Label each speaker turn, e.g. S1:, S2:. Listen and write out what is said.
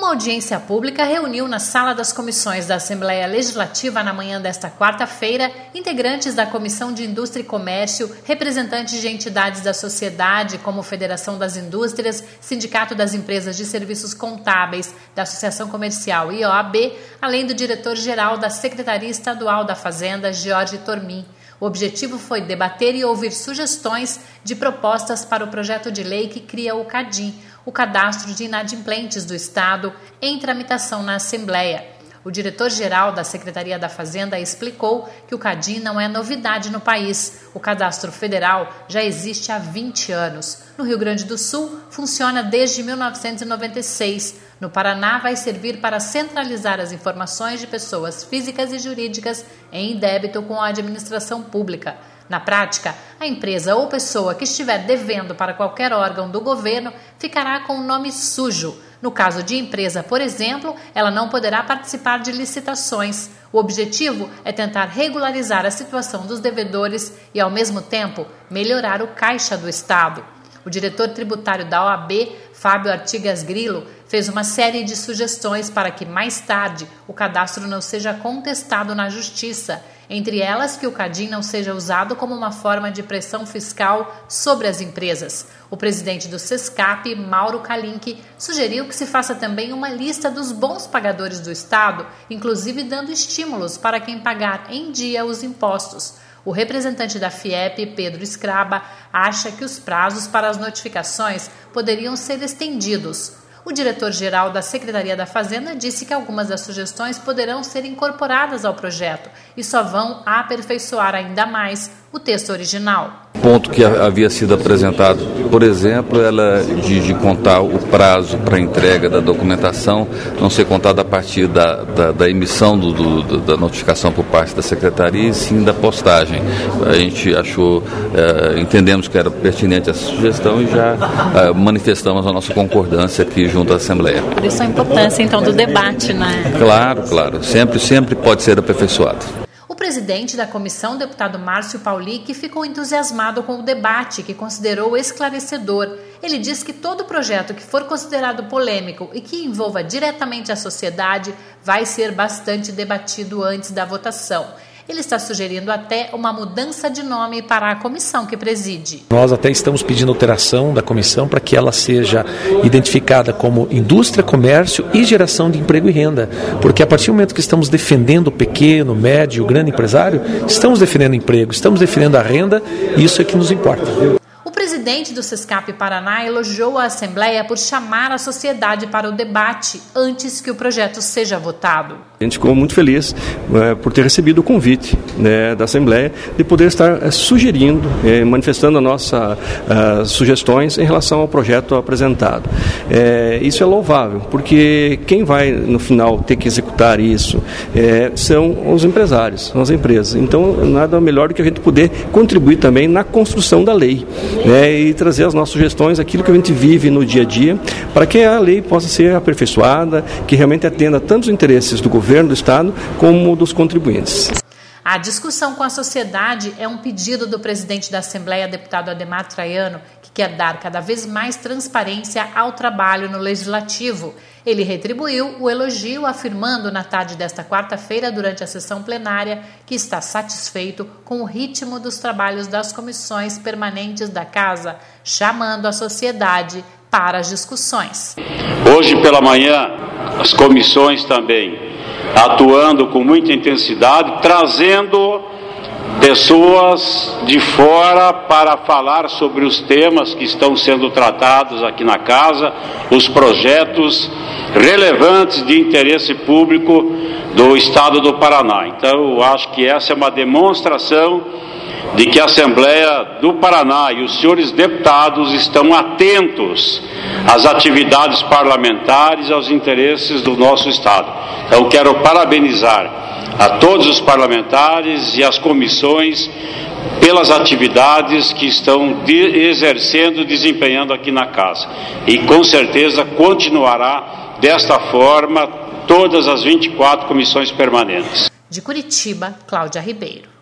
S1: Uma audiência pública reuniu na sala das comissões da Assembleia Legislativa na manhã desta quarta-feira integrantes da Comissão de Indústria e Comércio, representantes de entidades da sociedade como Federação das Indústrias, Sindicato das Empresas de Serviços Contábeis, da Associação Comercial e OAB, além do diretor-geral da Secretaria Estadual da Fazenda, Jorge Tormin. O objetivo foi debater e ouvir sugestões de propostas para o projeto de lei que cria o CADIM, o Cadastro de Inadimplentes do Estado, em tramitação na Assembleia. O diretor-geral da Secretaria da Fazenda explicou que o CADIM não é novidade no país. O cadastro federal já existe há 20 anos. No Rio Grande do Sul, funciona desde 1996. No Paraná, vai servir para centralizar as informações de pessoas físicas e jurídicas em débito com a administração pública. Na prática, a empresa ou pessoa que estiver devendo para qualquer órgão do governo ficará com o nome sujo. No caso de empresa, por exemplo, ela não poderá participar de licitações. O objetivo é tentar regularizar a situação dos devedores e, ao mesmo tempo, melhorar o caixa do Estado. O diretor tributário da OAB, Fábio Artigas Grilo, fez uma série de sugestões para que, mais tarde, o cadastro não seja contestado na Justiça. Entre elas, que o CADIM não seja usado como uma forma de pressão fiscal sobre as empresas. O presidente do SESCAP, Mauro Kalinck, sugeriu que se faça também uma lista dos bons pagadores do Estado, inclusive dando estímulos para quem pagar em dia os impostos. O representante da FIEP, Pedro Scraba, acha que os prazos para as notificações poderiam ser estendidos. O diretor-geral da Secretaria da Fazenda disse que algumas das sugestões poderão ser incorporadas ao projeto e só vão aperfeiçoar ainda mais o texto original.
S2: O ponto que havia sido apresentado, por exemplo, ela de contar o prazo para entrega da documentação, não ser contado a partir da emissão da notificação por parte da Secretaria, e sim da postagem. A gente achou, entendemos que era pertinente essa sugestão e já manifestamos a nossa concordância aqui junto à Assembleia.
S1: Por isso a importância, então, do debate, né?
S2: Claro. Sempre pode ser aperfeiçoado.
S1: O presidente da comissão, deputado Márcio Paulic, ficou entusiasmado com o debate, que considerou esclarecedor. Ele diz que todo projeto que for considerado polêmico e que envolva diretamente a sociedade vai ser bastante debatido antes da votação. Ele está sugerindo até uma mudança de nome para a comissão que preside.
S3: Nós até estamos pedindo alteração da comissão para que ela seja identificada como Indústria, Comércio e Geração de Emprego e Renda. Porque a partir do momento que estamos defendendo o pequeno, médio, grande empresário, estamos defendendo emprego, estamos defendendo a renda, e isso é que nos importa.
S1: O presidente do SESCAP Paraná elogiou a Assembleia por chamar a sociedade para o debate antes que o projeto seja votado.
S4: A gente ficou muito feliz por ter recebido o convite da Assembleia de poder estar sugerindo, manifestando as nossas sugestões em relação ao projeto apresentado. Isso é louvável, porque quem vai, no final, ter que executar isso são os empresários, são as empresas. Então, nada melhor do que a gente poder contribuir também na construção da lei, e trazer as nossas sugestões, aquilo que a gente vive no dia a dia, para que a lei possa ser aperfeiçoada, que realmente atenda tanto os interesses do governo, do Estado, como dos contribuintes.
S1: A discussão com a sociedade é um pedido do presidente da Assembleia, deputado Ademar Traiano, que quer dar cada vez mais transparência ao trabalho no Legislativo. Ele retribuiu o elogio, afirmando na tarde desta quarta-feira, durante a sessão plenária, que está satisfeito com o ritmo dos trabalhos das comissões permanentes da Casa, chamando a sociedade para as discussões.
S5: Hoje pela manhã, as comissões também atuando com muita intensidade, trazendo pessoas de fora para falar sobre os temas que estão sendo tratados aqui na Casa, os projetos relevantes de interesse público do Estado do Paraná. Então, eu acho que essa é uma demonstração de que a Assembleia do Paraná e os senhores deputados estão atentos às atividades parlamentares, aos interesses do nosso Estado. Então, quero parabenizar a todos os parlamentares e as comissões pelas atividades que estão exercendo, desempenhando aqui na Casa. E, com certeza, continuará desta forma todas as 24 comissões permanentes.
S1: De Curitiba, Cláudia Ribeiro.